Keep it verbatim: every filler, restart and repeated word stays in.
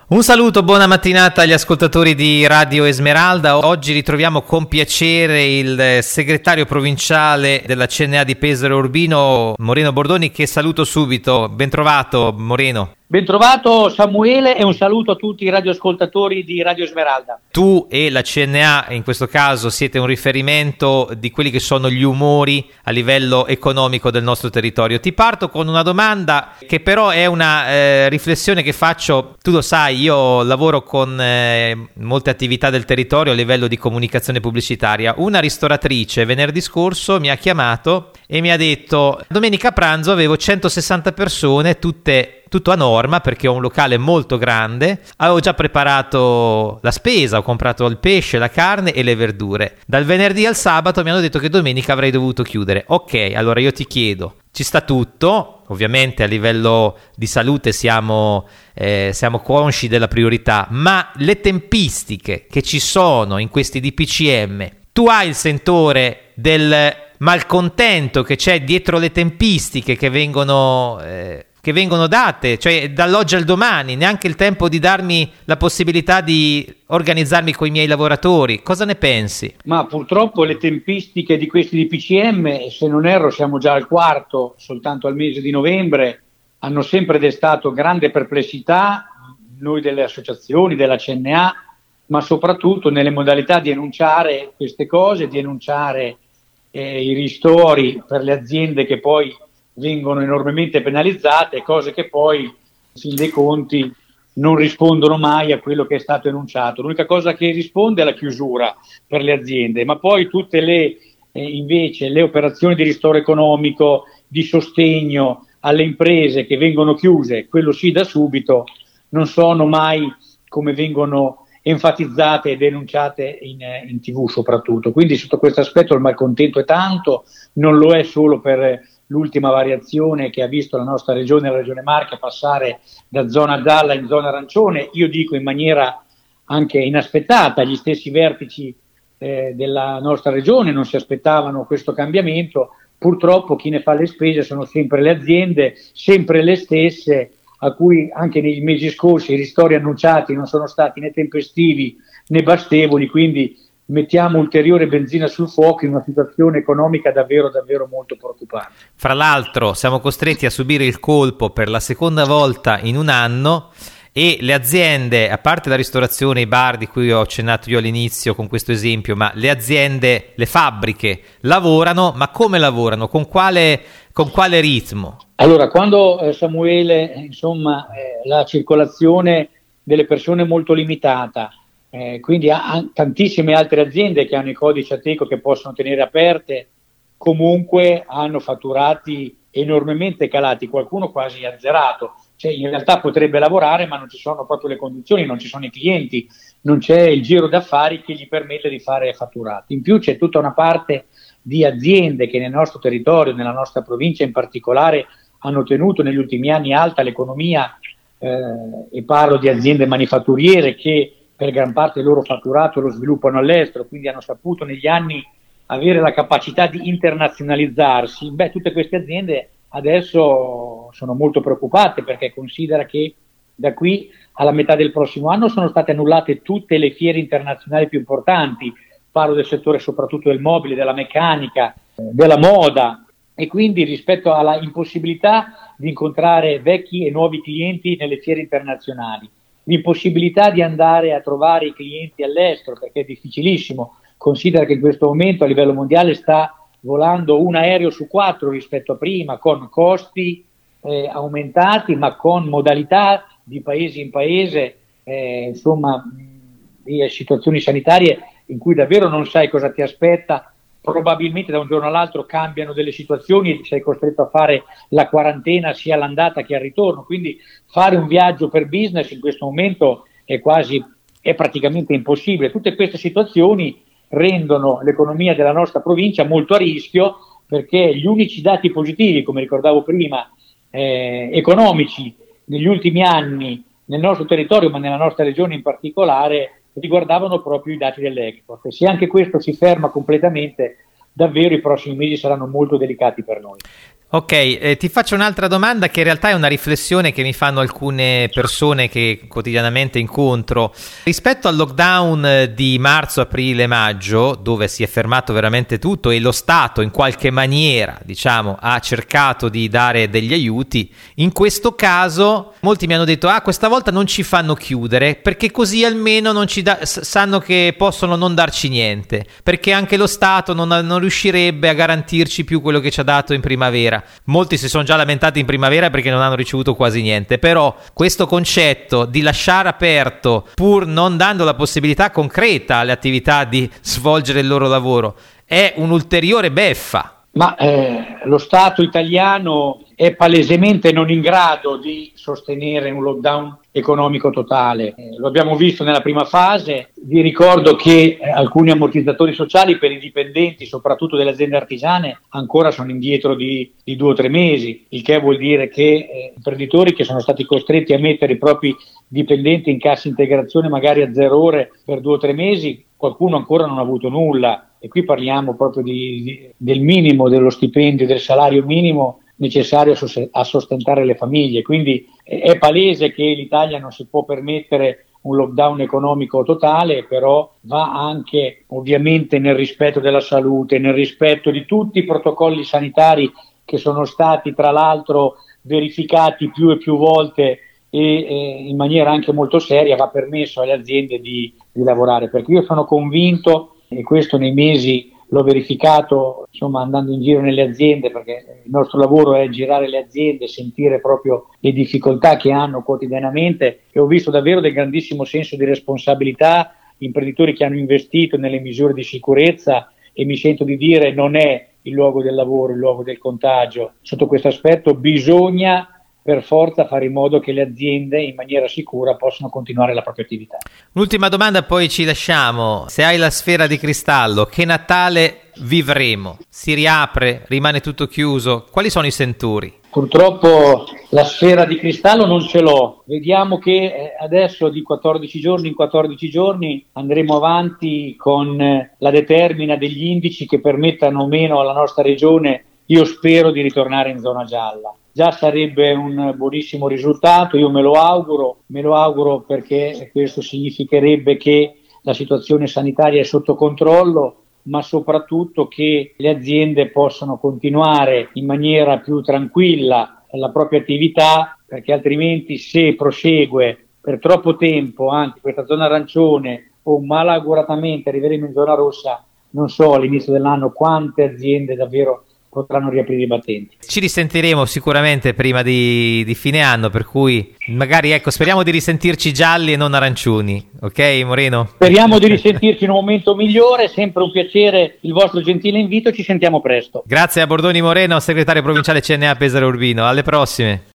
Un saluto, buona mattinata agli ascoltatori di Radio Esmeralda. Oggi ritroviamo con piacere il segretario provinciale della C N A di Pesaro Urbino, Moreno Bordoni, che saluto subito. Ben trovato, Moreno. Ben trovato Samuele, e un saluto a tutti i radioascoltatori di Radio Esmeralda. Tu e la C N A in questo caso siete un riferimento di quelli che sono gli umori a livello economico del nostro territorio. Ti parto con una domanda che però è una eh, riflessione che faccio. Tu lo sai, io lavoro con eh, molte attività del territorio a livello di comunicazione pubblicitaria. Una ristoratrice venerdì scorso mi ha chiamato e mi ha detto: domenica a pranzo avevo centosessanta persone, tutte tutto a norma perché ho un locale molto grande, avevo già preparato la spesa, ho comprato il pesce, la carne e le verdure. Dal venerdì al sabato mi hanno detto che domenica avrei dovuto chiudere. Ok, allora io ti chiedo, ci sta tutto, ovviamente a livello di salute siamo, eh, siamo consci della priorità, ma le tempistiche che ci sono in questi D P C M, tu hai il sentore del malcontento che c'è dietro le tempistiche che vengono... Eh, che vengono date, cioè dall'oggi al domani, neanche il tempo di darmi la possibilità di organizzarmi con i miei lavoratori. Cosa ne pensi? Ma purtroppo le tempistiche di questi D P C M, se non erro siamo già al quarto, soltanto al mese di novembre, hanno sempre destato grande perplessità, noi delle associazioni, della C N A, ma soprattutto nelle modalità di enunciare queste cose, di enunciare eh, i ristori per le aziende che poi vengono enormemente penalizzate, cose che poi, in fin dei conti, non rispondono mai a quello che è stato enunciato. L'unica cosa che risponde è la chiusura per le aziende, ma poi tutte le eh, invece le operazioni di ristoro economico, di sostegno alle imprese che vengono chiuse, quello sì da subito, non sono mai come vengono enfatizzate e denunciate in, in tivù soprattutto. Quindi sotto questo aspetto il malcontento è tanto, non lo è solo per l'ultima variazione che ha visto la nostra regione, la regione Marche, passare da zona gialla in zona arancione, io dico in maniera anche inaspettata. Gli stessi vertici eh, della nostra regione non si aspettavano questo cambiamento. Purtroppo chi ne fa le spese sono sempre le aziende, sempre le stesse, a cui anche nei mesi scorsi i ristori annunciati non sono stati né tempestivi né bastevoli, quindi mettiamo ulteriore benzina sul fuoco in una situazione economica davvero davvero molto preoccupante. Fra l'altro siamo costretti a subire il colpo per la seconda volta in un anno e le aziende, a parte la ristorazione, i bar di cui ho accennato io all'inizio con questo esempio, ma le aziende, le fabbriche lavorano, ma come lavorano? Con quale, con quale ritmo? Allora, quando eh, Samuele, insomma, eh, la circolazione delle persone è molto limitata, Eh, quindi ha, ha tantissime altre aziende che hanno i codici Ateco che possono tenere aperte, comunque hanno fatturati enormemente calati, qualcuno quasi azzerato, cioè in realtà potrebbe lavorare ma non ci sono proprio le condizioni, non ci sono i clienti, non c'è il giro d'affari che gli permette di fare fatturati. In più c'è tutta una parte di aziende che nel nostro territorio, nella nostra provincia in particolare, hanno tenuto negli ultimi anni alta l'economia, eh, e parlo di aziende manifatturiere che per gran parte il loro fatturato lo sviluppano all'estero, quindi hanno saputo negli anni avere la capacità di internazionalizzarsi. Beh, tutte queste aziende adesso sono molto preoccupate perché considera che da qui alla metà del prossimo anno sono state annullate tutte le fiere internazionali più importanti, parlo del settore soprattutto del mobile, della meccanica, della moda, e quindi rispetto alla impossibilità di incontrare vecchi e nuovi clienti nelle fiere internazionali, l'impossibilità di andare a trovare i clienti all'estero perché è difficilissimo. Considera che in questo momento a livello mondiale sta volando un aereo su quattro rispetto a prima, con costi eh, aumentati ma con modalità di paese in paese, eh, insomma di situazioni sanitarie in cui davvero non sai cosa ti aspetta. Probabilmente da un giorno all'altro cambiano delle situazioni e sei costretto a fare la quarantena sia all'andata che al ritorno, quindi fare un viaggio per business in questo momento è quasi, è praticamente impossibile. Tutte queste situazioni rendono l'economia della nostra provincia molto a rischio, perché gli unici dati positivi, come ricordavo prima, eh, economici negli ultimi anni nel nostro territorio, ma nella nostra regione in particolare, riguardavano proprio i dati dell'Export. E se anche questo si ferma completamente, davvero i prossimi mesi saranno molto delicati per noi. Ok, eh, ti faccio un'altra domanda che in realtà è una riflessione che mi fanno alcune persone che quotidianamente incontro. Rispetto al lockdown di marzo, aprile, maggio, dove si è fermato veramente tutto e lo Stato in qualche maniera, diciamo, ha cercato di dare degli aiuti, in questo caso molti mi hanno detto ah, questa volta non ci fanno chiudere perché così almeno non ci da- sanno che possono non darci niente, perché anche lo Stato non, non riuscirebbe a garantirci più quello che ci ha dato in primavera. Molti si sono già lamentati in primavera perché non hanno ricevuto quasi niente, però questo concetto di lasciare aperto pur non dando la possibilità concreta alle attività di svolgere il loro lavoro è un'ulteriore beffa. Ma eh, lo Stato italiano è palesemente non in grado di sostenere un lockdown economico totale. Eh, lo abbiamo visto nella prima fase. Vi ricordo che eh, alcuni ammortizzatori sociali per i dipendenti, soprattutto delle aziende artigiane, ancora sono indietro di, di due o tre mesi, il che vuol dire che eh, imprenditori che sono stati costretti a mettere i propri dipendenti in cassa integrazione magari a zero ore per due o tre mesi, qualcuno ancora non ha avuto nulla. E qui parliamo proprio di, di, del minimo, dello stipendio, del salario minimo necessario a, sos- a sostentare le famiglie. Quindi è, è palese che l'Italia non si può permettere un lockdown economico totale, però va anche ovviamente nel rispetto della salute, nel rispetto di tutti i protocolli sanitari che sono stati tra l'altro verificati più e più volte e eh, in maniera anche molto seria. Va permesso alle aziende di, di lavorare, perché io sono convinto, e questo nei mesi l'ho verificato, insomma, andando in giro nelle aziende, perché il nostro lavoro è girare le aziende, sentire proprio le difficoltà che hanno quotidianamente, e ho visto davvero del grandissimo senso di responsabilità, imprenditori che hanno investito nelle misure di sicurezza, e mi sento di dire non è il luogo del lavoro, il luogo del contagio. Sotto questo aspetto bisogna per forza fare in modo che le aziende in maniera sicura possano continuare la propria attività. L'ultima domanda, poi ci lasciamo. Se hai la sfera di cristallo, che Natale vivremo? Si riapre? Rimane tutto chiuso? Quali sono i senturi? Purtroppo la sfera di cristallo non ce l'ho. Vediamo che adesso di quattordici giorni in quattordici giorni andremo avanti con la determina degli indici che permettano o meno alla nostra regione, io spero, di ritornare in zona gialla. Già sarebbe un buonissimo risultato, io me lo auguro, me lo auguro perché questo significherebbe che la situazione sanitaria è sotto controllo, ma soprattutto che le aziende possano continuare in maniera più tranquilla la propria attività, perché altrimenti se prosegue per troppo tempo anche questa zona arancione o malauguratamente arriveremo in zona rossa, non so all'inizio dell'anno quante aziende davvero potranno riaprire i battenti. Ci risentiremo sicuramente prima di, di fine anno, per cui magari ecco speriamo di risentirci gialli e non arancioni, ok Moreno? Speriamo di risentirci in un momento migliore, sempre un piacere il vostro gentile invito, ci sentiamo presto. Grazie a Bordoni Moreno, segretario provinciale C N A Pesaro Urbino, alle prossime.